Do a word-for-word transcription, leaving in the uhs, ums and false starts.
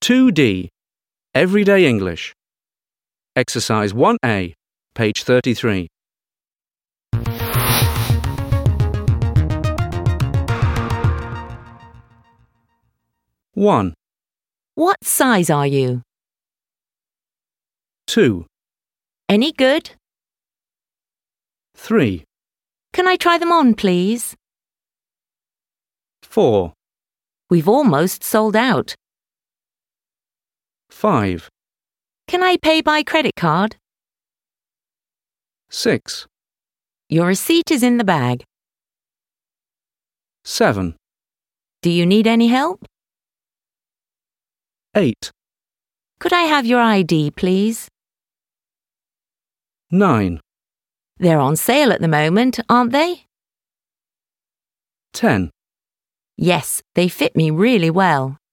two D. Everyday English. Exercise one A, page thirty-three. one, What size are you? two, Any good? three, Can I try them on, please? four, We've almost sold out. five, Can I pay by credit card? six, Your receipt is in the bag. seven, Do you need any help? eight, Could I have your I D, please? nine, They're on sale at the moment, aren't they? ten. Yes, they fit me really well.